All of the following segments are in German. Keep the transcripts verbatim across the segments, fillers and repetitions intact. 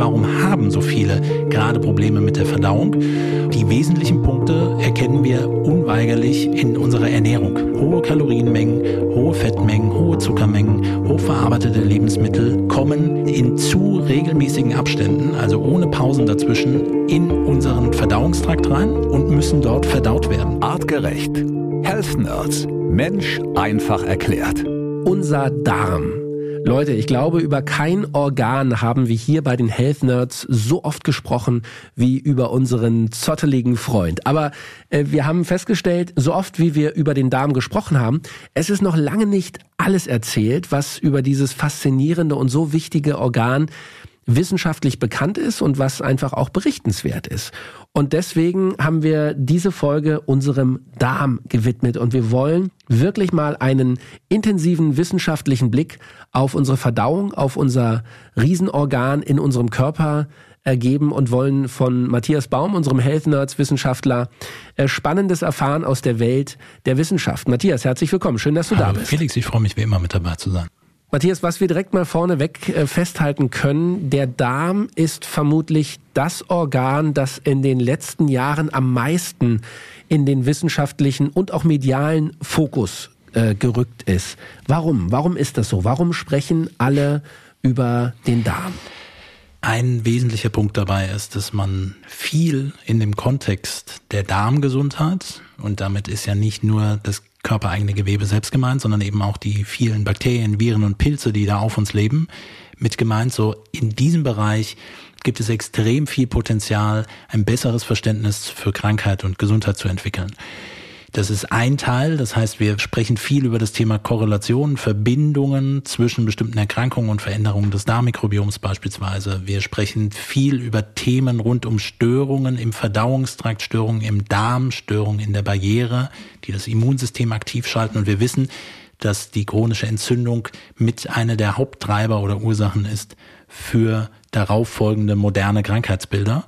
warum haben so viele gerade Probleme mit der Verdauung? Die wesentlichen Punkte erkennen wir unweigerlich in unserer Ernährung. Hohe Kalorienmengen, hohe Fettmengen, hohe Zuckermengen, hochverarbeitete Lebensmittel kommen in zu regelmäßigen Abständen, also ohne Pausen dazwischen, in unseren Verdauungstrakt rein und müssen dort verdaut werden. Artgerecht. Health Nerds. Mensch einfach erklärt. Unser Darm. Leute, ich glaube, über kein Organ haben wir hier bei den Health Nerds so oft gesprochen wie über unseren zotteligen Freund. Aber äh, wir haben festgestellt, so oft wie wir über den Darm gesprochen haben, es ist noch lange nicht alles erzählt, was über dieses faszinierende und so wichtige Organ wissenschaftlich bekannt ist und was einfach auch berichtenswert ist. Und deswegen haben wir diese Folge unserem Darm gewidmet und wir wollen wirklich mal einen intensiven wissenschaftlichen Blick auf unsere Verdauung, auf unser Riesenorgan in unserem Körper ergeben und wollen von Matthias Baum, unserem Health Nerds Wissenschaftler, Spannendes erfahren aus der Welt der Wissenschaft. Matthias, herzlich willkommen. Schön, dass du Hallo, da bist. Felix, ich freue mich wie immer mit dabei zu sein. Matthias, was wir direkt mal vorneweg äh, festhalten können, der Darm ist vermutlich das Organ, das in den letzten Jahren am meisten in den wissenschaftlichen und auch medialen Fokus äh, gerückt ist. Warum? Warum ist das so? Warum sprechen alle über den Darm? Ein wesentlicher Punkt dabei ist, dass man viel in dem Kontext der Darmgesundheit, und damit ist ja nicht nur das körpereigene Gewebe selbst gemeint, sondern eben auch die vielen Bakterien, Viren und Pilze, die da auf uns leben, mit gemeint. So in diesem Bereich gibt es extrem viel Potenzial, ein besseres Verständnis für Krankheit und Gesundheit zu entwickeln. Das ist ein Teil, das heißt, wir sprechen viel über das Thema Korrelation, Verbindungen zwischen bestimmten Erkrankungen und Veränderungen des Darmmikrobioms beispielsweise. Wir sprechen viel über Themen rund um Störungen im Verdauungstrakt, Störungen im Darm, Störungen in der Barriere, die das Immunsystem aktiv schalten. Und wir wissen, dass die chronische Entzündung mit einer der Haupttreiber oder Ursachen ist für darauf folgende moderne Krankheitsbilder.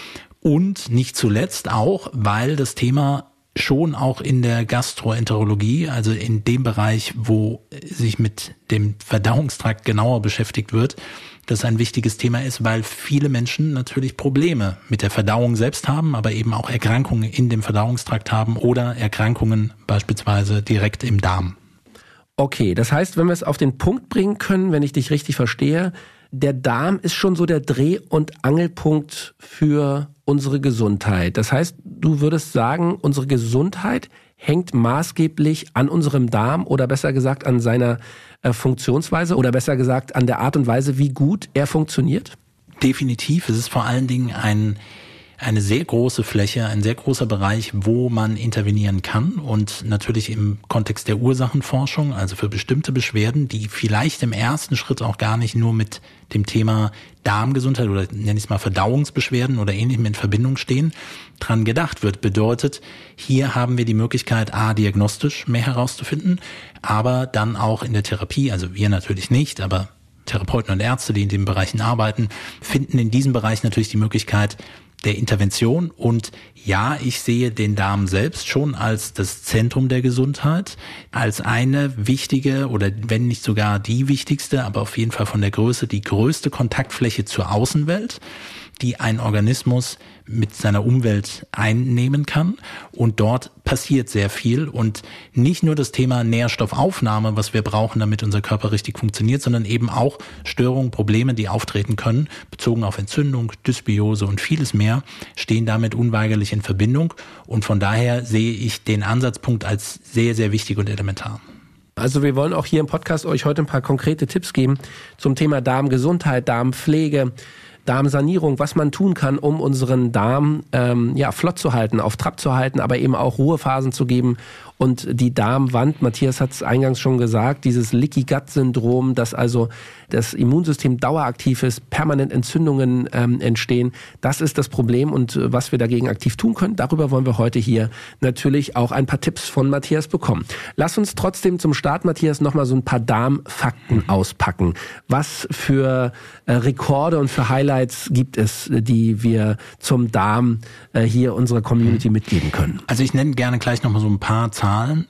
Und nicht zuletzt auch, weil das Thema schon auch in der Gastroenterologie, also in dem Bereich, wo sich mit dem Verdauungstrakt genauer beschäftigt wird, das ein wichtiges Thema ist, weil viele Menschen natürlich Probleme mit der Verdauung selbst haben, aber eben auch Erkrankungen in dem Verdauungstrakt haben oder Erkrankungen beispielsweise direkt im Darm. Okay, das heißt, wenn wir es auf den Punkt bringen können, wenn ich dich richtig verstehe, der Darm ist schon so der Dreh- und Angelpunkt für unsere Gesundheit. Das heißt, du würdest sagen, unsere Gesundheit hängt maßgeblich an unserem Darm oder besser gesagt an seiner äh, Funktionsweise oder besser gesagt an der Art und Weise, wie gut er funktioniert? Definitiv. Es ist vor allen Dingen ein eine sehr große Fläche, ein sehr großer Bereich, wo man intervenieren kann und natürlich im Kontext der Ursachenforschung, also für bestimmte Beschwerden, die vielleicht im ersten Schritt auch gar nicht nur mit dem Thema Darmgesundheit oder nenne ich es mal Verdauungsbeschwerden oder ähnlichem in Verbindung stehen, dran gedacht wird. Bedeutet, hier haben wir die Möglichkeit, a, diagnostisch mehr herauszufinden, aber dann auch in der Therapie, also wir natürlich nicht, aber Therapeuten und Ärzte, die in den Bereichen arbeiten, finden in diesem Bereich natürlich die Möglichkeit der Intervention. Und ja, ich sehe den Darm selbst schon als das Zentrum der Gesundheit, als eine wichtige oder wenn nicht sogar die wichtigste, aber auf jeden Fall von der Größe die größte Kontaktfläche zur Außenwelt, die ein Organismus mit seiner Umwelt einnehmen kann. Und dort passiert sehr viel. Und nicht nur das Thema Nährstoffaufnahme, was wir brauchen, damit unser Körper richtig funktioniert, sondern eben auch Störungen, Probleme, die auftreten können, bezogen auf Entzündung, Dysbiose und vieles mehr, stehen damit unweigerlich in Verbindung. Und von daher sehe ich den Ansatzpunkt als sehr, sehr wichtig und elementar. Also wir wollen auch hier im Podcast euch heute ein paar konkrete Tipps geben zum Thema Darmgesundheit, Darmpflege, Darmsanierung, was man tun kann, um unseren Darm ähm, ja flott zu halten, auf Trab zu halten, aber eben auch Ruhephasen zu geben. Und die Darmwand, Matthias hat es eingangs schon gesagt, dieses Leaky-Gut-Syndrom, dass also das Immunsystem daueraktiv ist, permanent Entzündungen ähm, entstehen, das ist das Problem und äh, was wir dagegen aktiv tun können, darüber wollen wir heute hier natürlich auch ein paar Tipps von Matthias bekommen. Lass uns trotzdem zum Start, Matthias, nochmal so ein paar Darmfakten auspacken. Was für äh, Rekorde und für Highlights gibt es, die wir zum Darm äh, hier unserer Community mitgeben können? Also ich nenne gerne gleich nochmal so ein paar Zahlen.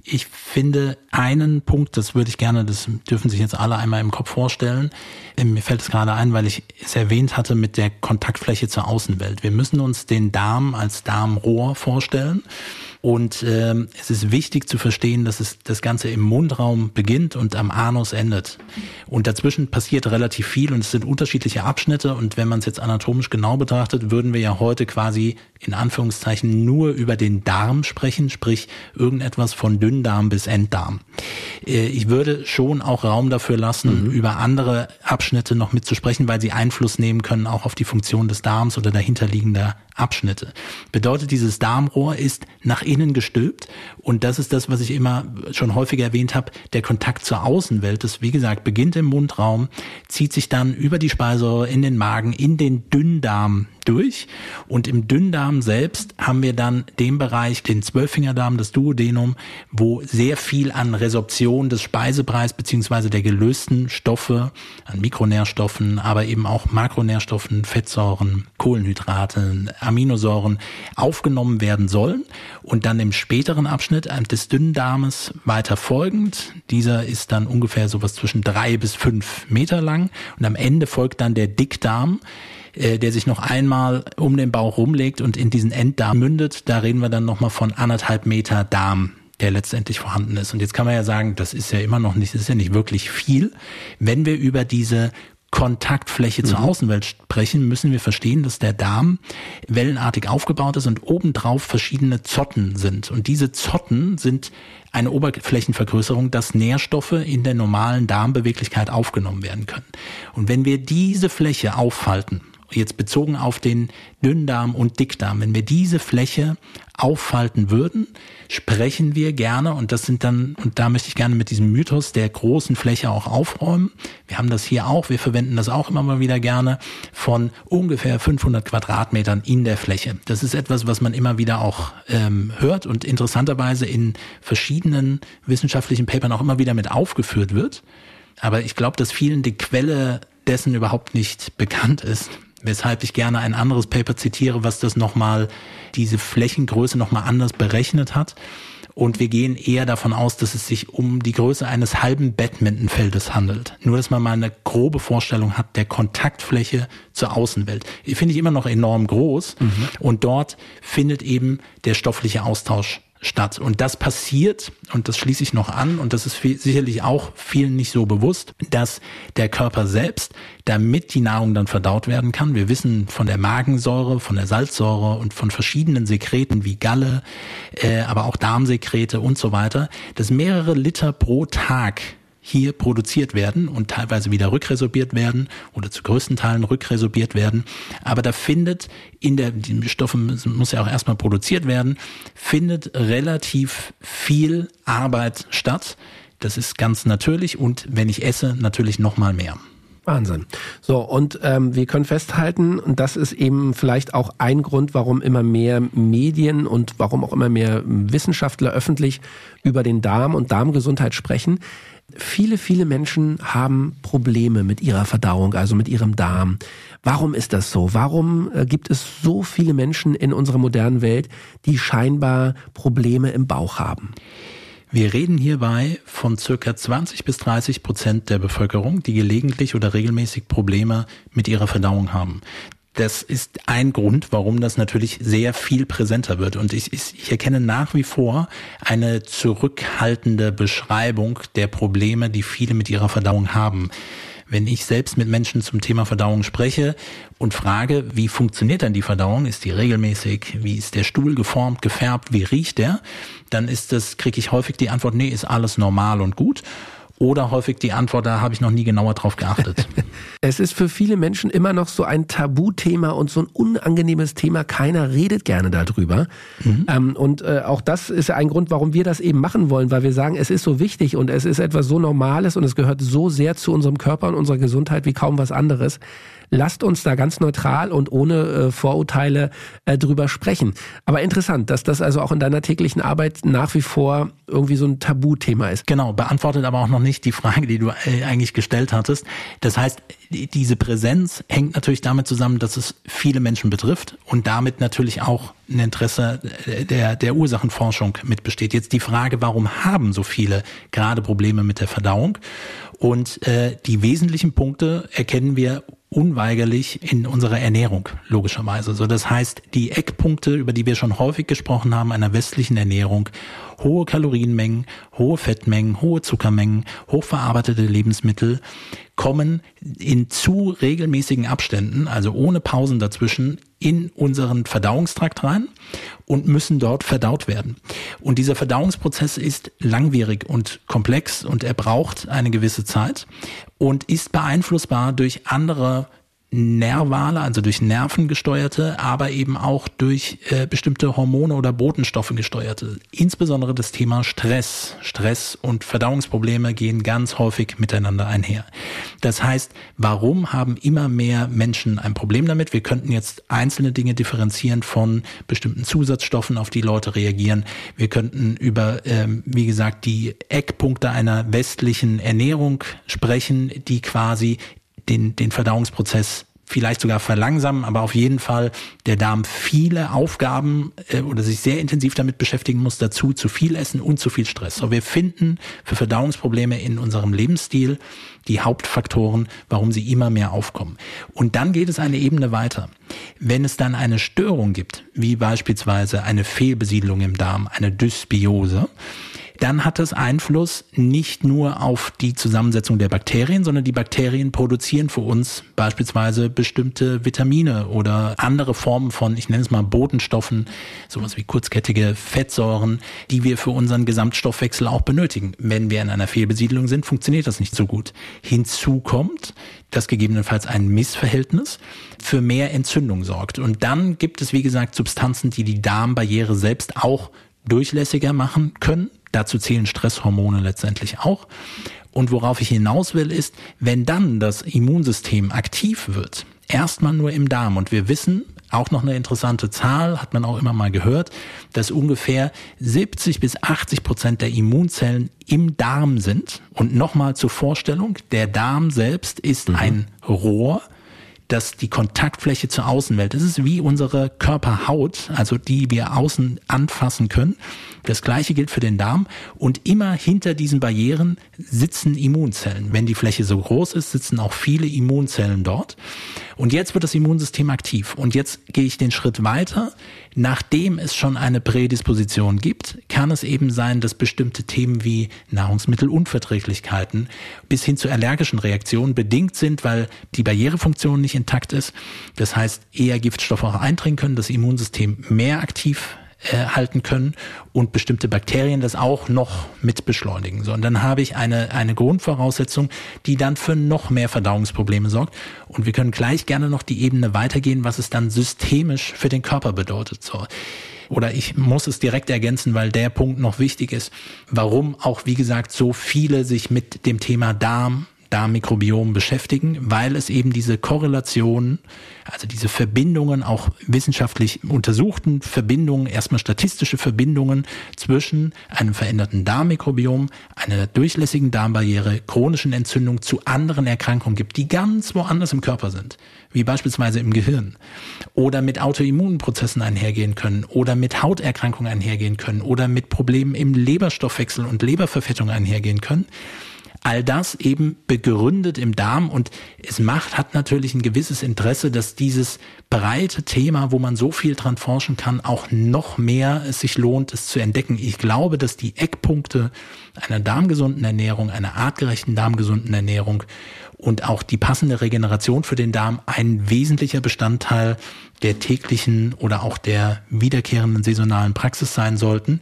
Ich finde einen Punkt, das würde ich gerne, das dürfen sich jetzt alle einmal im Kopf vorstellen. Mir fällt es gerade ein, weil ich es erwähnt hatte mit der Kontaktfläche zur Außenwelt. Wir müssen uns den Darm als Darmrohr vorstellen. Und äh, es ist wichtig zu verstehen, dass es das Ganze im Mundraum beginnt und am Anus endet. Und dazwischen passiert relativ viel und es sind unterschiedliche Abschnitte. Und wenn man es jetzt anatomisch genau betrachtet, würden wir ja heute quasi in Anführungszeichen nur über den Darm sprechen, sprich irgendetwas von Dünndarm bis Enddarm. Äh, ich würde schon auch Raum dafür lassen, mhm. über andere Abschnitte noch mitzusprechen, weil sie Einfluss nehmen können auch auf die Funktion des Darms oder dahinterliegender Abschnitte. Bedeutet, dieses Darmrohr ist nach innen gestülpt und das ist das, was ich immer schon häufiger erwähnt habe, der Kontakt zur Außenwelt, das wie gesagt beginnt im Mundraum, zieht sich dann über die Speiseröhre in den Magen, in den Dünndarm durch und im Dünndarm selbst haben wir dann den Bereich, den Zwölffingerdarm, das Duodenum, wo sehr viel an Resorption des Speisebrei beziehungsweise der gelösten Stoffe, an Mikronährstoffen, aber eben auch Makronährstoffen, Fettsäuren, Kohlenhydrate, Aminosäuren aufgenommen werden sollen und dann im späteren Abschnitt des Dünndarmes weiter folgend. Dieser ist dann ungefähr sowas zwischen drei bis fünf Meter lang und am Ende folgt dann der Dickdarm, der sich noch einmal um den Bauch rumlegt und in diesen Enddarm mündet. Da reden wir dann nochmal von anderthalb Meter Darm, der letztendlich vorhanden ist. Und jetzt kann man ja sagen, das ist ja immer noch nicht, das ist ja nicht wirklich viel. Wenn wir über diese Kontaktfläche zur Außenwelt sprechen, müssen wir verstehen, dass der Darm wellenartig aufgebaut ist und obendrauf verschiedene Zotten sind. Und diese Zotten sind eine Oberflächenvergrößerung, dass Nährstoffe in der normalen Darmbeweglichkeit aufgenommen werden können. Und wenn wir diese Fläche auffalten, jetzt bezogen auf den Dünndarm und Dickdarm, wenn wir diese Fläche auffalten würden, sprechen wir gerne, und das sind dann, und da möchte ich gerne mit diesem Mythos der großen Fläche auch aufräumen. Wir haben das hier auch, wir verwenden das auch immer mal wieder gerne, von ungefähr fünfhundert Quadratmetern in der Fläche. Das ist etwas, was man immer wieder auch ähm, hört und interessanterweise in verschiedenen wissenschaftlichen Papern auch immer wieder mit aufgeführt wird. Aber ich glaube, dass vielen die Quelle dessen überhaupt nicht bekannt ist. Weshalb ich gerne ein anderes Paper zitiere, was das nochmal, diese Flächengröße nochmal anders berechnet hat. Und wir gehen eher davon aus, dass es sich um die Größe eines halben Badmintonfeldes handelt. Nur, dass man mal eine grobe Vorstellung hat der Kontaktfläche zur Außenwelt. Die finde ich immer noch enorm groß. Mhm. Und dort findet eben der stoffliche Austausch statt. Und das passiert, und das schließe ich noch an, und das ist viel, sicherlich auch vielen nicht so bewusst, dass der Körper selbst, damit die Nahrung dann verdaut werden kann, wir wissen von der Magensäure, von der Salzsäure und von verschiedenen Sekreten wie Galle, äh, aber auch Darmsekrete und so weiter, dass mehrere Liter pro Tag hier produziert werden und teilweise wieder rückresorbiert werden oder zu größten Teilen rückresorbiert werden. Aber da findet in der, die Stoffe muss ja auch erstmal produziert werden, findet relativ viel Arbeit statt. Das ist ganz natürlich und wenn ich esse, natürlich noch mal mehr. Wahnsinn. So, und ähm, wir können festhalten, und das ist eben vielleicht auch ein Grund, warum immer mehr Medien und warum auch immer mehr Wissenschaftler öffentlich über den Darm und Darmgesundheit sprechen. Viele, viele Menschen haben Probleme mit ihrer Verdauung, also mit ihrem Darm. Warum ist das so? Warum äh, gibt es so viele Menschen in unserer modernen Welt, die scheinbar Probleme im Bauch haben? Wir reden hierbei von circa zwanzig bis dreißig Prozent der Bevölkerung, die gelegentlich oder regelmäßig Probleme mit ihrer Verdauung haben. Das ist ein Grund, warum das natürlich sehr viel präsenter wird. Und ich, ich erkenne nach wie vor eine zurückhaltende Beschreibung der Probleme, die viele mit ihrer Verdauung haben. Wenn ich selbst mit Menschen zum Thema Verdauung spreche und frage, wie funktioniert denn die Verdauung? Ist die regelmäßig? Wie ist der Stuhl geformt, gefärbt? Wie riecht der? Dann ist das, kriege ich häufig die Antwort, nee, ist alles normal und gut. Oder häufig die Antwort, da habe ich noch nie genauer drauf geachtet. Es ist für viele Menschen immer noch so ein Tabuthema und so ein unangenehmes Thema. Keiner redet gerne darüber. Mhm. Ähm, und äh, auch das ist ein Grund, warum wir das eben machen wollen, weil wir sagen, es ist so wichtig und es ist etwas so Normales und es gehört so sehr zu unserem Körper und unserer Gesundheit wie kaum was anderes. Lasst uns da ganz neutral und ohne äh, Vorurteile äh, drüber sprechen. Aber interessant, dass das also auch in deiner täglichen Arbeit nach wie vor irgendwie so ein Tabuthema ist. Genau, beantwortet aber auch noch nicht die Frage, die du äh, eigentlich gestellt hattest. Das heißt, diese Präsenz hängt natürlich damit zusammen, dass es viele Menschen betrifft und damit natürlich auch ein Interesse der, der Ursachenforschung mit besteht. Jetzt die Frage, warum haben so viele gerade Probleme mit der Verdauung? Und äh, die wesentlichen Punkte erkennen wir unweigerlich in unserer Ernährung, logischerweise. So, das heißt, die Eckpunkte, über die wir schon häufig gesprochen haben, einer westlichen Ernährung, hohe Kalorienmengen, hohe Fettmengen, hohe Zuckermengen, hochverarbeitete Lebensmittel, kommen in zu regelmäßigen Abständen, also ohne Pausen dazwischen, in unseren Verdauungstrakt rein und müssen dort verdaut werden. Und dieser Verdauungsprozess ist langwierig und komplex und er braucht eine gewisse Zeit und ist beeinflussbar durch andere nervale, also durch Nerven gesteuerte, aber eben auch durch äh, bestimmte Hormone oder Botenstoffe gesteuerte. Insbesondere das Thema Stress. Stress und Verdauungsprobleme gehen ganz häufig miteinander einher. Das heißt, warum haben immer mehr Menschen ein Problem damit? Wir könnten jetzt einzelne Dinge differenzieren von bestimmten Zusatzstoffen, auf die Leute reagieren. Wir könnten über, ähm, wie gesagt, die Eckpunkte einer westlichen Ernährung sprechen, die quasi den, den Verdauungsprozess vielleicht sogar verlangsamen, aber auf jeden Fall der Darm viele Aufgaben äh, oder sich sehr intensiv damit beschäftigen muss, dazu zu viel essen und zu viel Stress. So, wir finden für Verdauungsprobleme in unserem Lebensstil die Hauptfaktoren, warum sie immer mehr aufkommen. Und dann geht es eine Ebene weiter. Wenn es dann eine Störung gibt, wie beispielsweise eine Fehlbesiedlung im Darm, eine Dysbiose, dann hat das Einfluss nicht nur auf die Zusammensetzung der Bakterien, sondern die Bakterien produzieren für uns beispielsweise bestimmte Vitamine oder andere Formen von, ich nenne es mal Botenstoffen, sowas wie kurzkettige Fettsäuren, die wir für unseren Gesamtstoffwechsel auch benötigen. Wenn wir in einer Fehlbesiedlung sind, funktioniert das nicht so gut. Hinzu kommt, dass gegebenenfalls ein Missverhältnis für mehr Entzündung sorgt. Und dann gibt es, wie gesagt, Substanzen, die die Darmbarriere selbst auch durchlässiger machen können. Dazu zählen Stresshormone letztendlich auch. Und worauf ich hinaus will, ist, wenn dann das Immunsystem aktiv wird, erstmal nur im Darm. Und wir wissen, auch noch eine interessante Zahl, hat man auch immer mal gehört, dass ungefähr siebzig bis achtzig Prozent der Immunzellen im Darm sind. Und nochmal zur Vorstellung, der Darm selbst ist mhm. ein Rohr, dass die Kontaktfläche zur Außenwelt, das ist wie unsere Körperhaut, also die wir außen anfassen können. Das Gleiche gilt für den Darm und immer hinter diesen Barrieren sitzen Immunzellen. Wenn die Fläche so groß ist, sitzen auch viele Immunzellen dort. Und jetzt wird das Immunsystem aktiv. Und jetzt gehe ich den Schritt weiter. Nachdem es schon eine Prädisposition gibt, kann es eben sein, dass bestimmte Themen wie Nahrungsmittelunverträglichkeiten bis hin zu allergischen Reaktionen bedingt sind, weil die Barrierefunktion nicht intakt ist. Das heißt, eher Giftstoffe auch eindringen können, das Immunsystem mehr aktiv äh, halten können und bestimmte Bakterien das auch noch mit beschleunigen. So, und dann habe ich eine, eine Grundvoraussetzung, die dann für noch mehr Verdauungsprobleme sorgt. Und wir können gleich gerne noch die Ebene weitergehen, was es dann systemisch für den Körper bedeutet. So. Oder ich muss es direkt ergänzen, weil der Punkt noch wichtig ist, warum auch, wie gesagt, so viele sich mit dem Thema Darm, Darmmikrobiom beschäftigen, weil es eben diese Korrelationen, also diese Verbindungen, auch wissenschaftlich untersuchten Verbindungen, erstmal statistische Verbindungen zwischen einem veränderten Darmmikrobiom, einer durchlässigen Darmbarriere, chronischen Entzündungen zu anderen Erkrankungen gibt, die ganz woanders im Körper sind, wie beispielsweise im Gehirn oder mit Autoimmunprozessen einhergehen können oder mit Hauterkrankungen einhergehen können oder mit Problemen im Leberstoffwechsel und Leberverfettung einhergehen können. All das eben begründet im Darm und es macht, hat natürlich ein gewisses Interesse, dass dieses breite Thema, wo man so viel dran forschen kann, auch noch mehr es sich lohnt, es zu entdecken. Ich glaube, dass die Eckpunkte einer darmgesunden Ernährung, einer artgerechten darmgesunden Ernährung und auch die passende Regeneration für den Darm ein wesentlicher Bestandteil der täglichen oder auch der wiederkehrenden saisonalen Praxis sein sollten.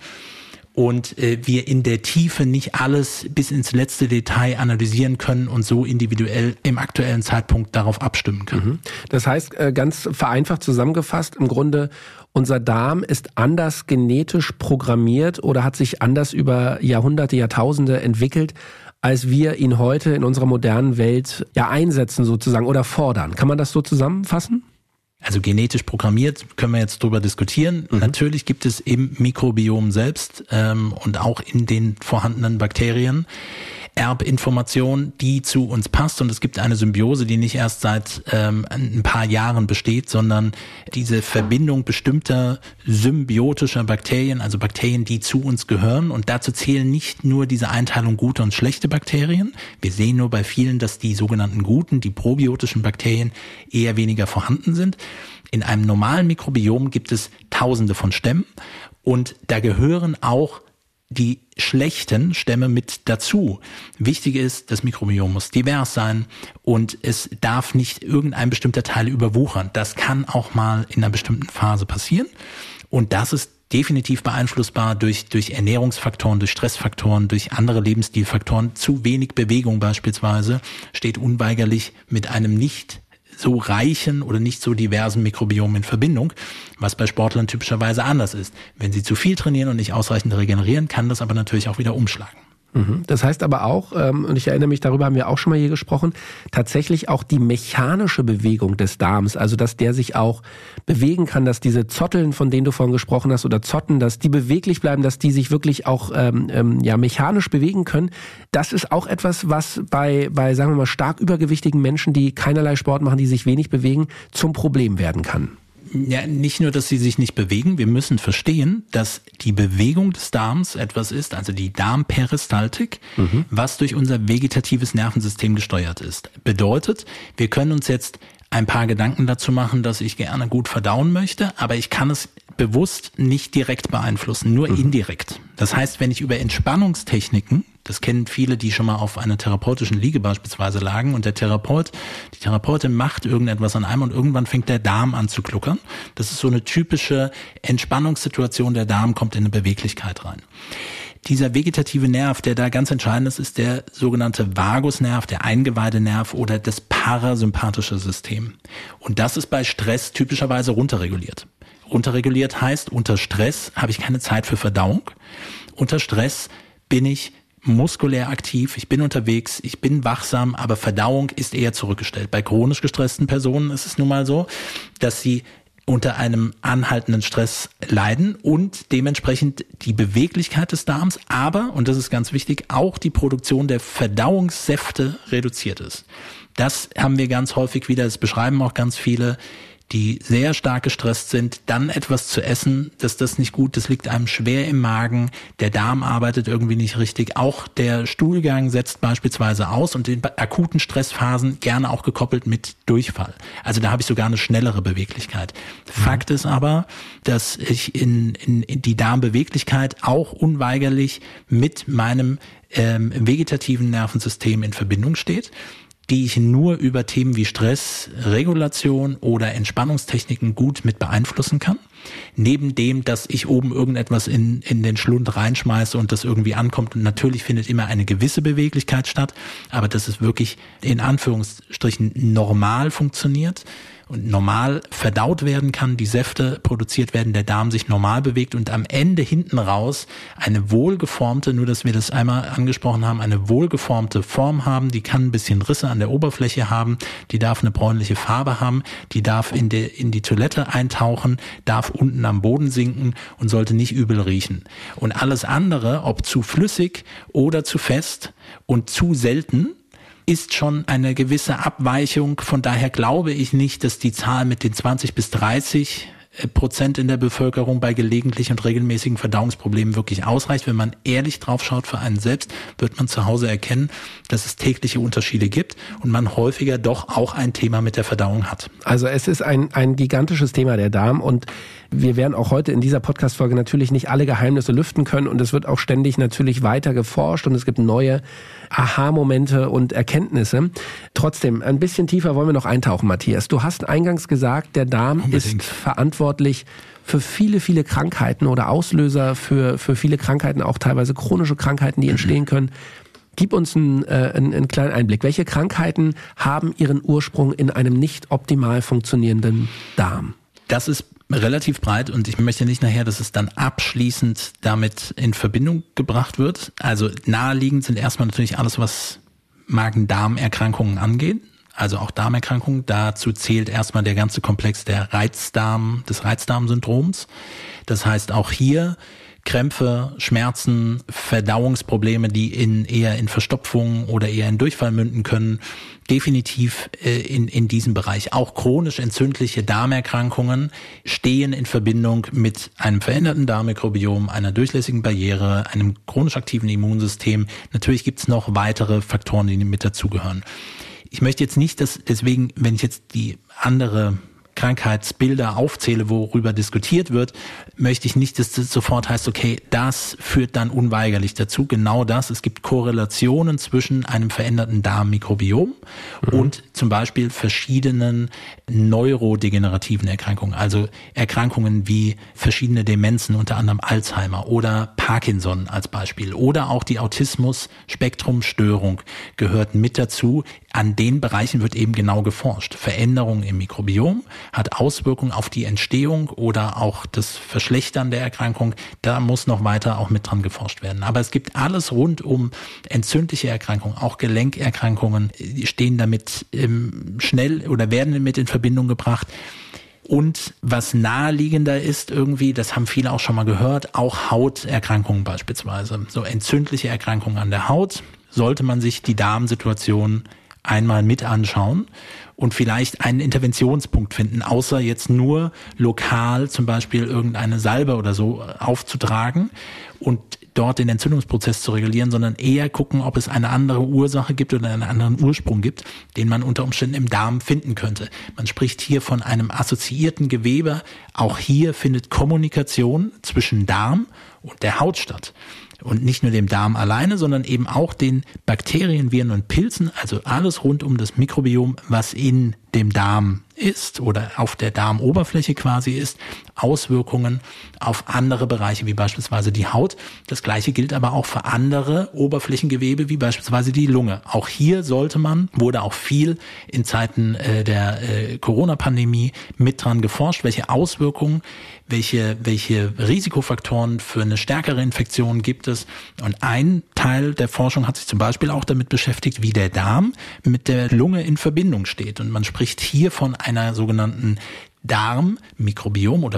Und äh, wir in der Tiefe nicht alles bis ins letzte Detail analysieren können und so individuell im aktuellen Zeitpunkt darauf abstimmen können. Das heißt, äh, ganz vereinfacht zusammengefasst, im Grunde, unser Darm ist anders genetisch programmiert oder hat sich anders über Jahrhunderte, Jahrtausende entwickelt, als wir ihn heute in unserer modernen Welt ja einsetzen sozusagen oder fordern. Kann man das so zusammenfassen? Also genetisch programmiert, können wir jetzt drüber diskutieren. Mhm. Natürlich gibt es im Mikrobiom selbst ähm, und auch in den vorhandenen Bakterien Erbinformation, die zu uns passt, und es gibt eine Symbiose, die nicht erst seit ähm, ein paar Jahren besteht, sondern diese Verbindung bestimmter symbiotischer Bakterien, also Bakterien, die zu uns gehören, und dazu zählen nicht nur diese Einteilung gute und schlechte Bakterien. Wir sehen nur bei vielen, dass die sogenannten guten, die probiotischen Bakterien eher weniger vorhanden sind. In einem normalen Mikrobiom gibt es tausende von Stämmen, und da gehören auch die schlechten Stämme mit dazu. Wichtig ist, das Mikrobiom muss divers sein und es darf nicht irgendein bestimmter Teil überwuchern. Das kann auch mal in einer bestimmten Phase passieren, und das ist definitiv beeinflussbar durch, durch Ernährungsfaktoren, durch Stressfaktoren, durch andere Lebensstilfaktoren. Zu wenig Bewegung beispielsweise steht unweigerlich mit einem nicht so reichen oder nicht so diversen Mikrobiom in Verbindung, was bei Sportlern typischerweise anders ist. Wenn sie zu viel trainieren und nicht ausreichend regenerieren, kann das aber natürlich auch wieder umschlagen. Das heißt aber auch, und ich erinnere mich, darüber haben wir auch schon mal hier gesprochen, tatsächlich auch die mechanische Bewegung des Darms, also dass der sich auch bewegen kann, dass diese Zotteln, von denen du vorhin gesprochen hast, oder Zotten, dass die beweglich bleiben, dass die sich wirklich auch ähm, ja mechanisch bewegen können. Das ist auch etwas, was bei, bei, sagen wir mal, stark übergewichtigen Menschen, die keinerlei Sport machen, die sich wenig bewegen, zum Problem werden kann. Ja, nicht nur, dass sie sich nicht bewegen, wir müssen verstehen, dass die Bewegung des Darms etwas ist, also die Darmperistaltik, mhm. was durch unser vegetatives Nervensystem gesteuert ist. Bedeutet, wir können uns jetzt ein paar Gedanken dazu machen, dass ich gerne gut verdauen möchte, aber ich kann es bewusst nicht direkt beeinflussen, nur mhm. indirekt. Das heißt, wenn ich über Entspannungstechniken, das kennen viele, die schon mal auf einer therapeutischen Liege beispielsweise lagen, und der Therapeut, die Therapeutin macht irgendetwas an einem und irgendwann fängt der Darm an zu gluckern. Das ist so eine typische Entspannungssituation, der Darm kommt in eine Beweglichkeit rein. Dieser vegetative Nerv, der da ganz entscheidend ist, ist der sogenannte Vagusnerv, der Eingeweidenerv oder das parasympathische System. Und das ist bei Stress typischerweise runterreguliert. Runterreguliert heißt, unter Stress habe ich keine Zeit für Verdauung. Unter Stress bin ich muskulär aktiv, ich bin unterwegs, ich bin wachsam, aber Verdauung ist eher zurückgestellt. Bei chronisch gestressten Personen ist es nun mal so, dass sie unter einem anhaltenden Stress leiden und dementsprechend die Beweglichkeit des Darms, aber, und das ist ganz wichtig, auch die Produktion der Verdauungssäfte reduziert ist. Das haben wir ganz häufig wieder, das beschreiben auch ganz viele, die sehr stark gestresst sind, dann etwas zu essen, dass das nicht gut, das liegt einem schwer im Magen, der Darm arbeitet irgendwie nicht richtig, auch der Stuhlgang setzt beispielsweise aus und in akuten Stressphasen gerne auch gekoppelt mit Durchfall. Also da habe ich sogar eine schnellere Beweglichkeit. Fakt ist aber, dass ich in, in, in die Darmbeweglichkeit auch unweigerlich mit meinem ähm, vegetativen Nervensystem in Verbindung steht, die ich nur über Themen wie Stress, Regulation oder Entspannungstechniken gut mit beeinflussen kann. Neben dem, dass ich oben irgendetwas in, in den Schlund reinschmeiße und das irgendwie ankommt. Und natürlich findet immer eine gewisse Beweglichkeit statt, aber dass es wirklich in Anführungsstrichen normal funktioniert und normal verdaut werden kann, die Säfte produziert werden, der Darm sich normal bewegt und am Ende hinten raus eine wohlgeformte, nur dass wir das einmal angesprochen haben, eine wohlgeformte Form haben, die kann ein bisschen Risse an der Oberfläche haben, die darf eine bräunliche Farbe haben, die darf in die, in die Toilette eintauchen, darf unten am Boden sinken und sollte nicht übel riechen. Und alles andere, ob zu flüssig oder zu fest und zu selten, ist schon eine gewisse Abweichung. Von daher glaube ich nicht, dass die Zahl mit den zwanzig bis dreißig Prozent in der Bevölkerung bei gelegentlichen und regelmäßigen Verdauungsproblemen wirklich ausreicht. Wenn man ehrlich drauf schaut für einen selbst, wird man zu Hause erkennen, dass es tägliche Unterschiede gibt und man häufiger doch auch ein Thema mit der Verdauung hat. Also es ist ein, ein gigantisches Thema, der Darm, und wir werden auch heute in dieser Podcast-Folge natürlich nicht alle Geheimnisse lüften können, und es wird auch ständig natürlich weiter geforscht und es gibt neue Aha-Momente und Erkenntnisse. Trotzdem, ein bisschen tiefer wollen wir noch eintauchen, Matthias. Du hast eingangs gesagt, der Darm Unbedingt. ist verantwortlich für viele, viele Krankheiten oder Auslöser für, für viele Krankheiten, auch teilweise chronische Krankheiten, die entstehen können. Gib uns einen, äh, einen, einen kleinen Einblick. Welche Krankheiten haben ihren Ursprung in einem nicht optimal funktionierenden Darm? Das ist relativ breit und ich möchte nicht nachher, dass es dann abschließend damit in Verbindung gebracht wird. Also naheliegend sind erstmal natürlich alles, was Magen-Darm-Erkrankungen angeht. Also auch Darmerkrankungen. Dazu zählt erstmal der ganze Komplex der Reizdarm, des Reizdarmsyndroms. Das heißt, auch hier Krämpfe, Schmerzen, Verdauungsprobleme, die in eher in Verstopfung oder eher in Durchfall münden können, definitiv äh, in in diesem Bereich. Auch chronisch entzündliche Darmerkrankungen stehen in Verbindung mit einem veränderten Darmmikrobiom, einer durchlässigen Barriere, einem chronisch aktiven Immunsystem. Natürlich gibt es noch weitere Faktoren, die mit dazugehören. Ich möchte jetzt nicht, dass deswegen, wenn ich jetzt die andere Krankheitsbilder aufzähle, worüber diskutiert wird, möchte ich nicht, dass das sofort heißt, okay, das führt dann unweigerlich dazu. Genau das. Es gibt Korrelationen zwischen einem veränderten Darmmikrobiom mhm. und zum Beispiel verschiedenen neurodegenerativen Erkrankungen, also Erkrankungen wie verschiedene Demenzen, unter anderem Alzheimer oder Parkinson als Beispiel oder auch die Autismus-Spektrum-Störung gehört mit dazu. An den Bereichen wird eben genau geforscht. Veränderungen im Mikrobiom hat Auswirkungen auf die Entstehung oder auch das Verschlechtern der Erkrankung. Da muss noch weiter auch mit dran geforscht werden. Aber es gibt alles rund um entzündliche Erkrankungen, auch Gelenkerkrankungen, die stehen damit ähm, schnell oder werden damit in Verbindung gebracht. Und was naheliegender ist irgendwie, das haben viele auch schon mal gehört, auch Hauterkrankungen beispielsweise. So entzündliche Erkrankungen an der Haut, sollte man sich die Darmsituation einmal mit anschauen und vielleicht einen Interventionspunkt finden, außer jetzt nur lokal zum Beispiel irgendeine Salbe oder so aufzutragen und dort den Entzündungsprozess zu regulieren, sondern eher gucken, ob es eine andere Ursache gibt oder einen anderen Ursprung gibt, den man unter Umständen im Darm finden könnte. Man spricht hier von einem assoziierten Gewebe. Auch hier findet Kommunikation zwischen Darm und der Haut statt. Und nicht nur dem Darm alleine, sondern eben auch den Bakterien, Viren und Pilzen, also alles rund um das Mikrobiom, was in dem Darm ist oder auf der Darmoberfläche quasi ist, Auswirkungen auf andere Bereiche, wie beispielsweise die Haut. Das Gleiche gilt aber auch für andere Oberflächengewebe, wie beispielsweise die Lunge. Auch hier sollte man, wurde auch viel in Zeiten äh, der äh, Corona-Pandemie mit dran geforscht, welche Auswirkungen, welche, welche Risikofaktoren für eine stärkere Infektion gibt es. Und ein Teil der Forschung hat sich zum Beispiel auch damit beschäftigt, wie der Darm mit der Lunge in Verbindung steht. Und man spricht hier von einer sogenannten Darm-Mikrobiom oder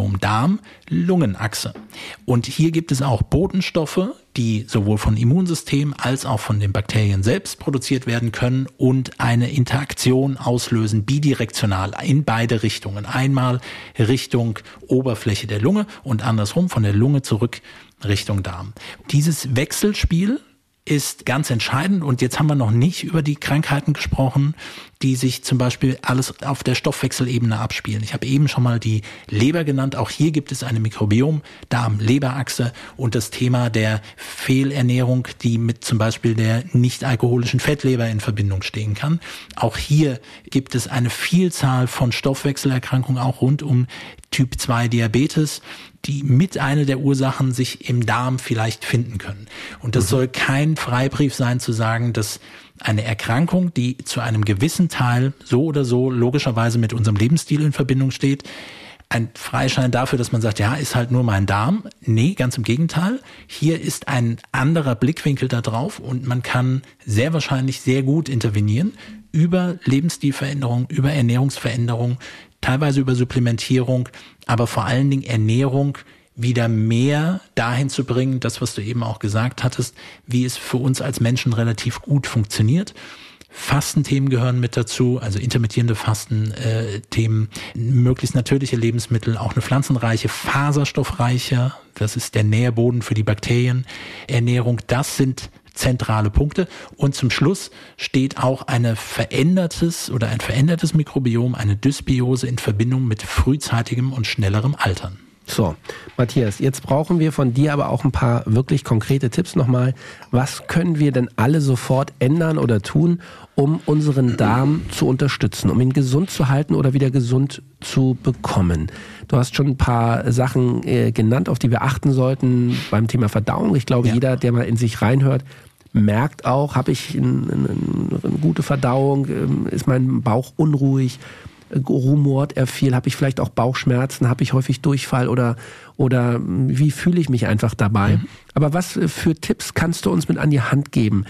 Mikrobiom-Darm-Lungenachse. Und hier gibt es auch Botenstoffe, die sowohl von Immunsystem als auch von den Bakterien selbst produziert werden können und eine Interaktion auslösen, bidirektional in beide Richtungen. Einmal Richtung Oberfläche der Lunge und andersrum von der Lunge zurück Richtung Darm. Dieses Wechselspiel ist ganz entscheidend und jetzt haben wir noch nicht über die Krankheiten gesprochen, die sich zum Beispiel alles auf der Stoffwechselebene abspielen. Ich habe eben schon mal die Leber genannt. Auch hier gibt es eine Mikrobiom-Darm-Leber-Achse und das Thema der Fehlernährung, die mit zum Beispiel der nicht-alkoholischen Fettleber in Verbindung stehen kann. Auch hier gibt es eine Vielzahl von Stoffwechselerkrankungen, auch rund um Typ zwei Diabetes, die mit einer der Ursachen sich im Darm vielleicht finden können. Und das mhm. soll kein Freibrief sein zu sagen, dass eine Erkrankung, die zu einem gewissen Teil so oder so logischerweise mit unserem Lebensstil in Verbindung steht, ein Freischein dafür, dass man sagt, ja, ist halt nur mein Darm. Nee, ganz im Gegenteil. Hier ist ein anderer Blickwinkel da drauf und man kann sehr wahrscheinlich sehr gut intervenieren über Lebensstilveränderung, über Ernährungsveränderung, teilweise über Supplementierung, aber vor allen Dingen Ernährung wieder mehr dahin zu bringen, das, was du eben auch gesagt hattest, wie es für uns als Menschen relativ gut funktioniert. Fastenthemen gehören mit dazu, also intermittierende Fastenthemen, äh, möglichst natürliche Lebensmittel, auch eine pflanzenreiche, faserstoffreiche, das ist der Nährboden für die Bakterien, Ernährung, das sind zentrale Punkte. Und zum Schluss steht auch eine verändertes oder ein verändertes Mikrobiom, eine Dysbiose in Verbindung mit frühzeitigem und schnellerem Altern. So, Matthias, jetzt brauchen wir von dir aber auch ein paar wirklich konkrete Tipps nochmal. Was können wir denn alle sofort ändern oder tun, um unseren Darm zu unterstützen, um ihn gesund zu halten oder wieder gesund zu bekommen? Du hast schon ein paar Sachen äh, genannt, auf die wir achten sollten beim Thema Verdauung. Ich glaube, ja. jeder, der mal in sich reinhört, merkt auch, habe ich eine, eine, eine gute Verdauung, ist mein Bauch unruhig, rumort er viel, habe ich vielleicht auch Bauchschmerzen, habe ich häufig Durchfall oder oder wie fühle ich mich einfach dabei? Mhm. Aber was für Tipps kannst du uns mit an die Hand geben?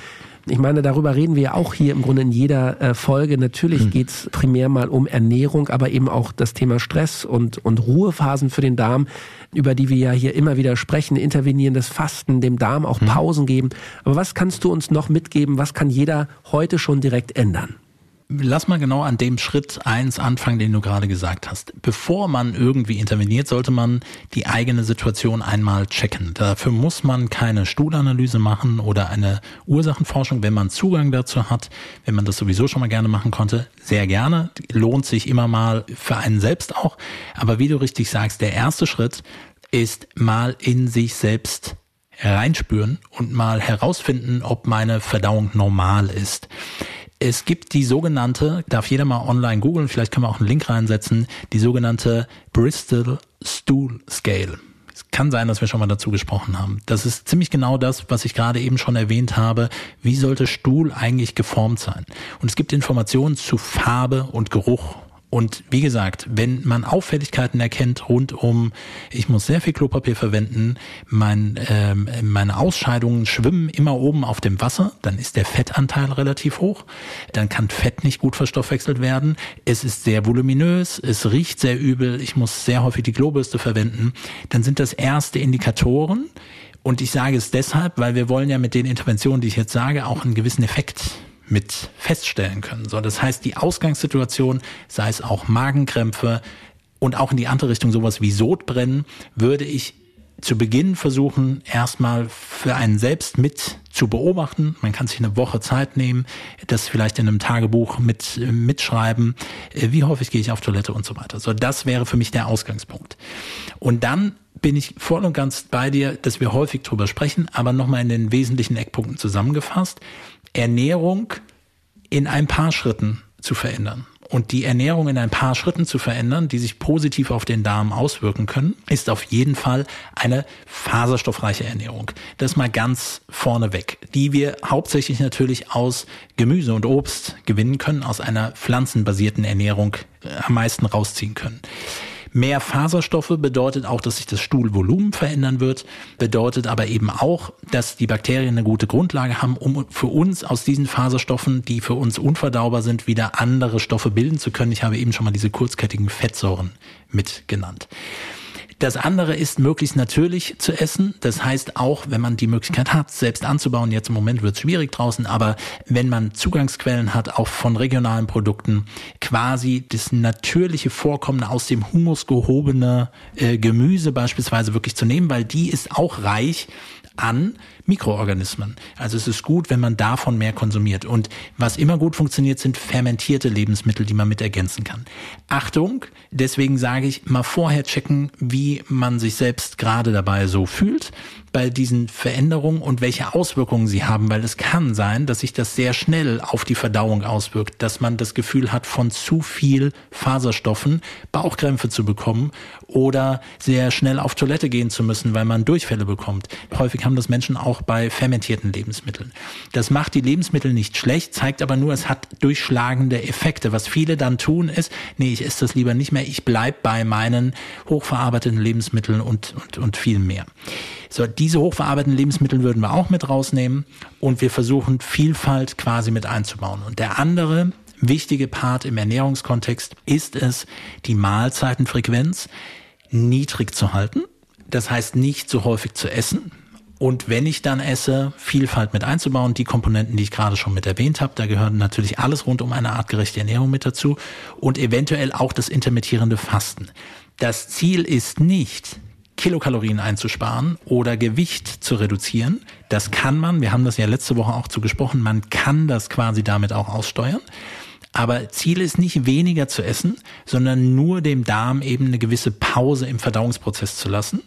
Ich meine, darüber reden wir ja auch hier im Grunde in jeder äh, Folge. Natürlich mhm. geht's primär mal um Ernährung, aber eben auch das Thema Stress und, und Ruhephasen für den Darm, über die wir ja hier immer wieder sprechen, intervenierendes Fasten, dem Darm auch Pausen mhm. geben. Aber was kannst du uns noch mitgeben? Was kann jeder heute schon direkt ändern? Lass mal genau an dem Schritt eins anfangen, den du gerade gesagt hast. Bevor man irgendwie interveniert, sollte man die eigene Situation einmal checken. Dafür muss man keine Stuhlanalyse machen oder eine Ursachenforschung, wenn man Zugang dazu hat, wenn man das sowieso schon mal gerne machen konnte. Sehr gerne, lohnt sich immer mal für einen selbst auch. Aber wie du richtig sagst, der erste Schritt ist mal in sich selbst reinspüren und mal herausfinden, ob meine Verdauung normal ist. Es gibt die sogenannte, darf jeder mal online googeln, vielleicht können wir auch einen Link reinsetzen, die sogenannte Bristol Stool Scale. Es kann sein, dass wir schon mal dazu gesprochen haben. Das ist ziemlich genau das, was ich gerade eben schon erwähnt habe. Wie sollte Stuhl eigentlich geformt sein? Und es gibt Informationen zu Farbe und Geruch. Und wie gesagt, wenn man Auffälligkeiten erkennt rund um, ich muss sehr viel Klopapier verwenden, mein, äh, meine Ausscheidungen schwimmen immer oben auf dem Wasser, dann ist der Fettanteil relativ hoch, dann kann Fett nicht gut verstoffwechselt werden, es ist sehr voluminös, es riecht sehr übel, ich muss sehr häufig die Klobürste verwenden, dann sind das erste Indikatoren. Und ich sage es deshalb, weil wir wollen ja mit den Interventionen, die ich jetzt sage, auch einen gewissen Effekt mit feststellen können. So, das heißt, die Ausgangssituation, sei es auch Magenkrämpfe und auch in die andere Richtung sowas wie Sodbrennen, würde ich zu Beginn versuchen, erstmal für einen selbst mit zu beobachten. Man kann sich eine Woche Zeit nehmen, das vielleicht in einem Tagebuch mit mitschreiben, wie häufig gehe ich auf Toilette und so weiter. So, das wäre für mich der Ausgangspunkt. Und dann bin ich voll und ganz bei dir, dass wir häufig drüber sprechen, aber nochmal in den wesentlichen Eckpunkten zusammengefasst. Ernährung in ein paar Schritten zu verändern. Und die Ernährung in ein paar Schritten zu verändern, die sich positiv auf den Darm auswirken können, ist auf jeden Fall eine faserstoffreiche Ernährung. Das mal ganz vorneweg, die wir hauptsächlich natürlich aus Gemüse und Obst gewinnen können, aus einer pflanzenbasierten Ernährung am meisten rausziehen können. Mehr Faserstoffe bedeutet auch, dass sich das Stuhlvolumen verändern wird, bedeutet aber eben auch, dass die Bakterien eine gute Grundlage haben, um für uns aus diesen Faserstoffen, die für uns unverdaubar sind, wieder andere Stoffe bilden zu können. Ich habe eben schon mal diese kurzkettigen Fettsäuren mit genannt. Das andere ist, möglichst natürlich zu essen. Das heißt auch, wenn man die Möglichkeit hat, selbst anzubauen, jetzt im Moment wird es schwierig draußen, aber wenn man Zugangsquellen hat, auch von regionalen Produkten, quasi das natürliche Vorkommen aus dem Humus gehobene äh, Gemüse beispielsweise wirklich zu nehmen, weil die ist auch reich an Mikroorganismen. Also es ist gut, wenn man davon mehr konsumiert. Und was immer gut funktioniert, sind fermentierte Lebensmittel, die man mit ergänzen kann. Achtung, deswegen sage ich, mal vorher checken, wie man sich selbst gerade dabei so fühlt bei diesen Veränderungen und welche Auswirkungen sie haben, weil es kann sein, dass sich das sehr schnell auf die Verdauung auswirkt, dass man das Gefühl hat, von zu viel Faserstoffen Bauchkrämpfe zu bekommen oder sehr schnell auf Toilette gehen zu müssen, weil man Durchfälle bekommt. Häufig haben das Menschen auch bei fermentierten Lebensmitteln. Das macht die Lebensmittel nicht schlecht, zeigt aber nur, es hat durchschlagende Effekte. Was viele dann tun ist, nee, ich esse das lieber nicht mehr, ich bleib bei meinen hochverarbeiteten Lebensmitteln und, und, und viel mehr. So, diese hochverarbeiteten Lebensmittel würden wir auch mit rausnehmen und wir versuchen Vielfalt quasi mit einzubauen. Und der andere wichtige Part im Ernährungskontext ist es, die Mahlzeitenfrequenz niedrig zu halten. Das heißt, nicht so häufig zu essen. Und wenn ich dann esse, Vielfalt mit einzubauen, die Komponenten, die ich gerade schon mit erwähnt habe, da gehören natürlich alles rund um eine artgerechte Ernährung mit dazu und eventuell auch das intermittierende Fasten. Das Ziel ist nicht, Kilokalorien einzusparen oder Gewicht zu reduzieren. Das kann man, wir haben das ja letzte Woche auch zu gesprochen, man kann das quasi damit auch aussteuern. Aber Ziel ist nicht weniger zu essen, sondern nur dem Darm eben eine gewisse Pause im Verdauungsprozess zu lassen.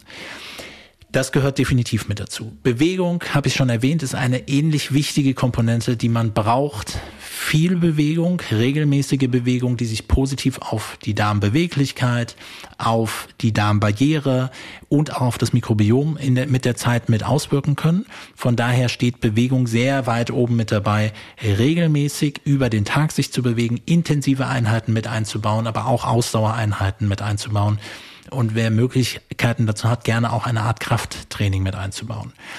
Das gehört definitiv mit dazu. Bewegung, habe ich schon erwähnt, ist eine ähnlich wichtige Komponente, die man braucht. Viel Bewegung, regelmäßige Bewegung, die sich positiv auf die Darmbeweglichkeit, auf die Darmbarriere und auch auf das Mikrobiom in der, mit der Zeit mit auswirken können. Von daher steht Bewegung sehr weit oben mit dabei, regelmäßig über den Tag sich zu bewegen, intensive Einheiten mit einzubauen, aber auch Ausdauereinheiten mit einzubauen. Und wer Möglichkeiten dazu hat, gerne auch eine Art Krafttraining mit einzubauen.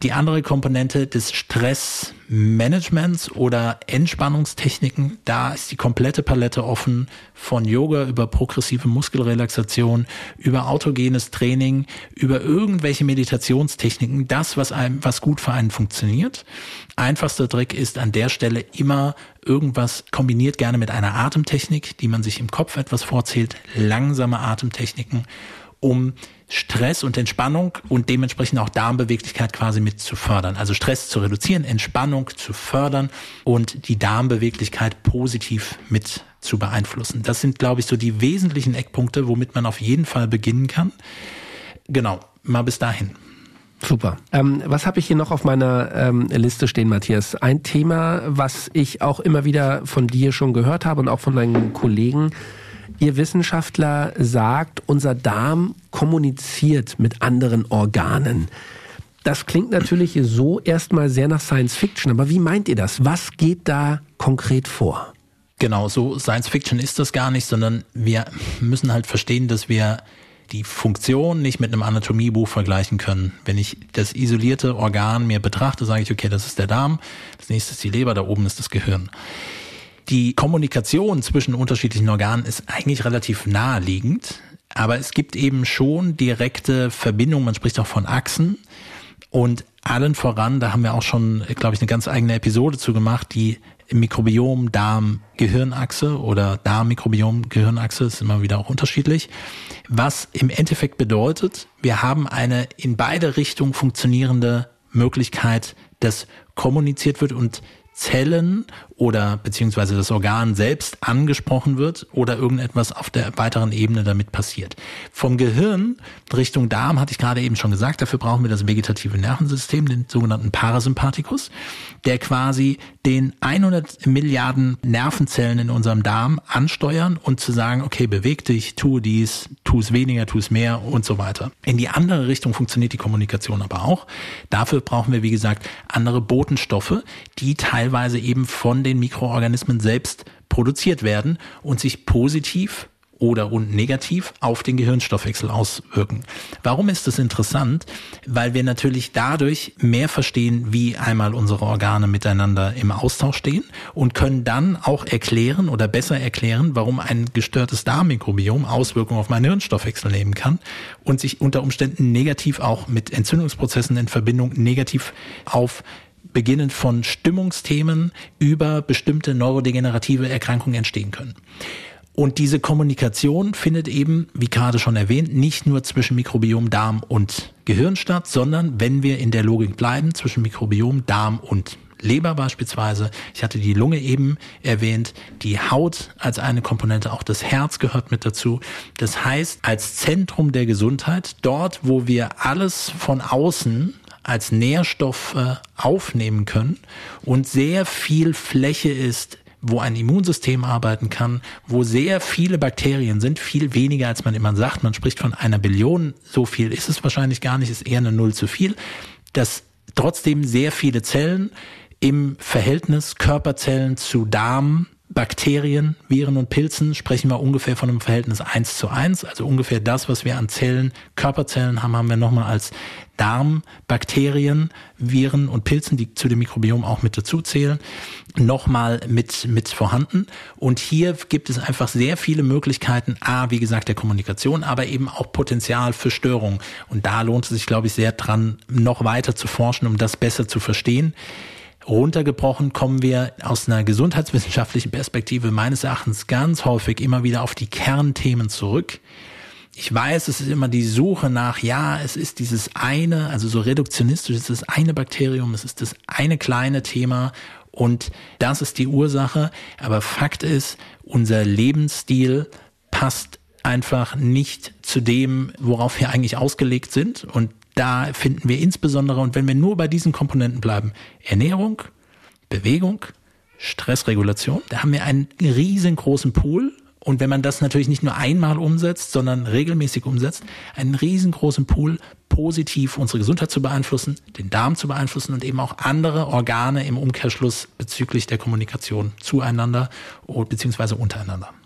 Die andere Komponente des Stressmanagements oder Entspannungstechniken, da ist die komplette Palette offen, von Yoga über progressive Muskelrelaxation, über autogenes Training, über irgendwelche Meditationstechniken, das, was einem, was gut für einen funktioniert. Einfachster Trick ist an der Stelle immer irgendwas kombiniert, gerne mit einer Atemtechnik, die man sich im Kopf etwas vorzählt, langsame Atemtechniken, um Stress und Entspannung und dementsprechend auch Darmbeweglichkeit quasi mit zu fördern. Also Stress zu reduzieren, Entspannung zu fördern und die Darmbeweglichkeit positiv mit zu beeinflussen. Das sind, glaube ich, so die wesentlichen Eckpunkte, womit man auf jeden Fall beginnen kann. Genau, mal bis dahin. Super. Ähm, was habe ich hier noch auf meiner ähm, Liste stehen, Matthias? Ein Thema, was ich auch immer wieder von dir schon gehört habe und auch von deinen Kollegen. Ihr Wissenschaftler sagt, unser Darm kommuniziert mit anderen Organen. Das klingt natürlich so erstmal sehr nach Science Fiction, aber wie meint ihr das? Was geht da konkret vor? Genau, so Science Fiction ist das gar nicht, sondern wir müssen halt verstehen, dass wir die Funktion nicht mit einem Anatomiebuch vergleichen können. Wenn ich das isolierte Organ mir betrachte, sage ich, okay, das ist der Darm, das nächste ist die Leber, da oben ist das Gehirn. Die Kommunikation zwischen unterschiedlichen Organen ist eigentlich relativ naheliegend, aber es gibt eben schon direkte Verbindungen, man spricht auch von Achsen und allen voran, da haben wir auch schon, glaube ich, eine ganz eigene Episode zu gemacht, die Mikrobiom-Darm-Gehirnachse oder Darm-Mikrobiom-Gehirnachse, ist immer wieder auch unterschiedlich, was im Endeffekt bedeutet, wir haben eine in beide Richtungen funktionierende Möglichkeit, dass kommuniziert wird und Zellen oder beziehungsweise das Organ selbst angesprochen wird oder irgendetwas auf der weiteren Ebene damit passiert. Vom Gehirn Richtung Darm hatte ich gerade eben schon gesagt, dafür brauchen wir das vegetative Nervensystem, den sogenannten Parasympathikus, der quasi den hundert Milliarden Nervenzellen in unserem Darm ansteuern und zu sagen, okay, beweg dich, tu dies, tu es weniger, tu es mehr und so weiter. In die andere Richtung funktioniert die Kommunikation aber auch. Dafür brauchen wir, wie gesagt, andere Botenstoffe, die teilweise eben von den Mikroorganismen selbst produziert werden und sich positiv oder und negativ auf den Gehirnstoffwechsel auswirken. Warum ist das interessant? Weil wir natürlich dadurch mehr verstehen, wie einmal unsere Organe miteinander im Austausch stehen und können dann auch erklären oder besser erklären, warum ein gestörtes Darmmikrobiom Auswirkungen auf meinen Hirnstoffwechsel nehmen kann und sich unter Umständen negativ auch mit Entzündungsprozessen in Verbindung negativ auf beginnend von Stimmungsthemen über bestimmte neurodegenerative Erkrankungen entstehen können. Und diese Kommunikation findet eben, wie gerade schon erwähnt, nicht nur zwischen Mikrobiom, Darm und Gehirn statt, sondern, wenn wir in der Logik bleiben, zwischen Mikrobiom, Darm und Leber beispielsweise. Ich hatte die Lunge eben erwähnt, die Haut als eine Komponente, auch das Herz gehört mit dazu. Das heißt, als Zentrum der Gesundheit, dort, wo wir alles von außen als Nährstoff äh, aufnehmen können und sehr viel Fläche ist, wo ein Immunsystem arbeiten kann, wo sehr viele Bakterien sind, viel weniger als man immer sagt. Man spricht von einer Billion, so viel ist es wahrscheinlich gar nicht, ist eher eine Null zu viel. Dass trotzdem sehr viele Zellen im Verhältnis Körperzellen zu Darm, Bakterien, Viren und Pilzen sprechen wir ungefähr von einem Verhältnis eins zu eins, also ungefähr das, was wir an Zellen, Körperzellen haben, haben wir nochmal als Darm, Bakterien, Viren und Pilzen, die zu dem Mikrobiom auch mit dazu zählen, nochmal mit, mit vorhanden. Und hier gibt es einfach sehr viele Möglichkeiten, A, wie gesagt, der Kommunikation, aber eben auch Potenzial für Störungen. Und da lohnt es sich, glaube ich, sehr dran, noch weiter zu forschen, um das besser zu verstehen. Runtergebrochen kommen wir aus einer gesundheitswissenschaftlichen Perspektive meines Erachtens ganz häufig immer wieder auf die Kernthemen zurück. Ich weiß, es ist immer die Suche nach, ja, es ist dieses eine, also so reduktionistisch, es ist das eine Bakterium, es ist das eine kleine Thema und das ist die Ursache. Aber Fakt ist, unser Lebensstil passt einfach nicht zu dem, worauf wir eigentlich ausgelegt sind, und da finden wir insbesondere, und wenn wir nur bei diesen Komponenten bleiben, Ernährung, Bewegung, Stressregulation, da haben wir einen riesengroßen Pool. Und wenn man das natürlich nicht nur einmal umsetzt, sondern regelmäßig umsetzt, einen riesengroßen Pool, positiv unsere Gesundheit zu beeinflussen, den Darm zu beeinflussen und eben auch andere Organe im Umkehrschluss bezüglich der Kommunikation zueinander beziehungsweise untereinander.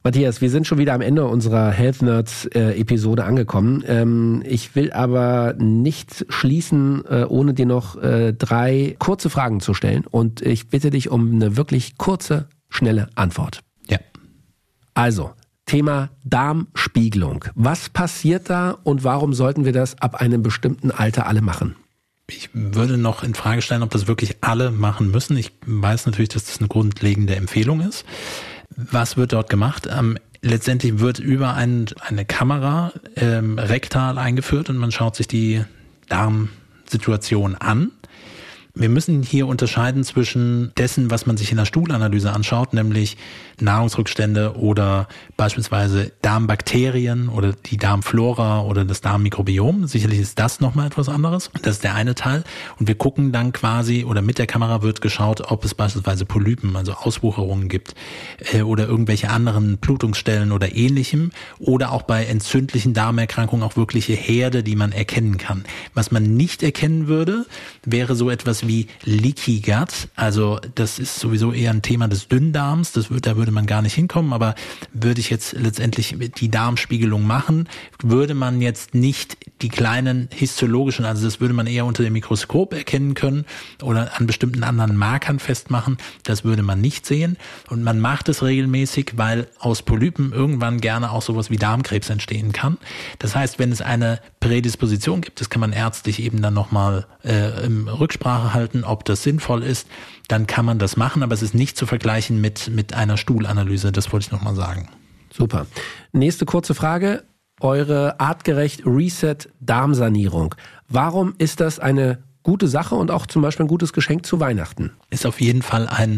Matthias, wir sind schon wieder am Ende unserer Health Nerds äh, Episode angekommen. Ähm, ich will aber nicht schließen, äh, ohne dir noch äh, drei kurze Fragen zu stellen. Und ich bitte dich um eine wirklich kurze, schnelle Antwort. Ja. Also, Thema Darmspiegelung. Was passiert da und warum sollten wir das ab einem bestimmten Alter alle machen? Ich würde noch in Frage stellen, ob das wirklich alle machen müssen. Ich weiß natürlich, dass das eine grundlegende Empfehlung ist. Was wird dort gemacht? Ähm, letztendlich wird über ein, eine Kamera ähm, rektal eingeführt und man schaut sich die Darmsituation an. Wir müssen hier unterscheiden zwischen dessen, was man sich in der Stuhlanalyse anschaut, nämlich Nahrungsrückstände oder beispielsweise Darmbakterien oder die Darmflora oder das Darmmikrobiom. Sicherlich ist das nochmal etwas anderes. Das ist der eine Teil. Und wir gucken dann quasi, oder mit der Kamera wird geschaut, ob es beispielsweise Polypen, also Auswucherungen gibt äh, oder irgendwelche anderen Blutungsstellen oder ähnlichem. Oder auch bei entzündlichen Darmerkrankungen auch wirkliche Herde, die man erkennen kann. Was man nicht erkennen würde, wäre so etwas wie Leaky Gut. Also das ist sowieso eher ein Thema des Dünndarms. Das wird, da würde man gar nicht hinkommen. Aber würde ich jetzt letztendlich die Darmspiegelung machen, würde man jetzt nicht die kleinen histologischen, also das würde man eher unter dem Mikroskop erkennen können oder an bestimmten anderen Markern festmachen. Das würde man nicht sehen. Und man macht es regelmäßig, weil aus Polypen irgendwann gerne auch sowas wie Darmkrebs entstehen kann. Das heißt, wenn es eine Prädisposition gibt, das kann man ärztlich eben dann nochmal äh, im Rücksprache halten, ob das sinnvoll ist, dann kann man das machen, aber es ist nicht zu vergleichen mit, mit einer Stuhlanalyse, das wollte ich nochmal sagen. Super. Nächste kurze Frage. Eure artgerecht Reset Darmsanierung. Warum ist das eine gute Sache und auch zum Beispiel ein gutes Geschenk zu Weihnachten? Ist auf jeden Fall ein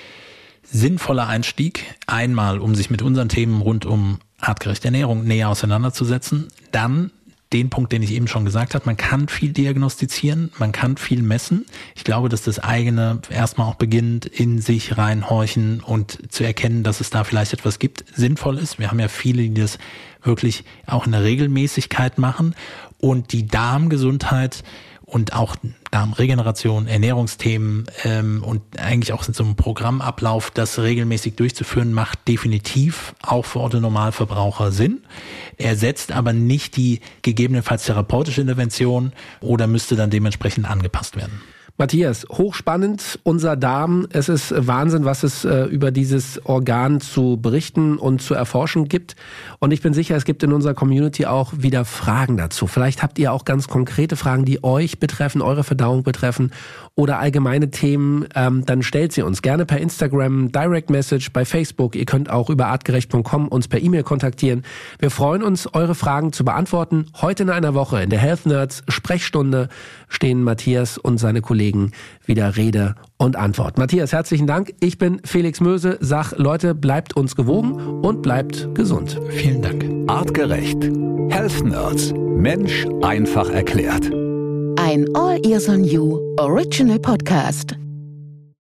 sinnvoller Einstieg. Einmal, um sich mit unseren Themen rund um artgerechte Ernährung näher auseinanderzusetzen. Dann den Punkt, den ich eben schon gesagt habe, man kann viel diagnostizieren, man kann viel messen. Ich glaube, dass das eigene erstmal auch beginnt, in sich reinhorchen und zu erkennen, dass es da vielleicht etwas gibt, sinnvoll ist. Wir haben ja viele, die das wirklich auch in der Regelmäßigkeit machen. Und die Darmgesundheit und auch Darmregeneration, Ernährungsthemen ähm, und eigentlich auch in so einem Programmablauf, das regelmäßig durchzuführen, macht definitiv auch für Otto-Normalverbraucher Sinn. Ersetzt aber nicht die gegebenenfalls therapeutische Intervention oder müsste dann dementsprechend angepasst werden. Matthias, hochspannend, unser Darm. Es ist Wahnsinn, was es äh, über dieses Organ zu berichten und zu erforschen gibt. Und ich bin sicher, es gibt in unserer Community auch wieder Fragen dazu. Vielleicht habt ihr auch ganz konkrete Fragen, die euch betreffen, eure Verdauung betreffen oder allgemeine Themen. Ähm, dann stellt sie uns gerne per Instagram, Direct Message, bei Facebook. Ihr könnt auch über artgerecht punkt com uns per E-Mail kontaktieren. Wir freuen uns, eure Fragen zu beantworten. Heute in einer Woche in der Health Nerds Sprechstunde stehen Matthias und seine Kollegen wieder Rede und Antwort. Matthias, herzlichen Dank. Ich bin Felix Möse. Sag, Leute, bleibt uns gewogen und bleibt gesund. Vielen Dank. Artgerecht. Health Nerds. Mensch einfach erklärt. Ein All Ears on You Original Podcast.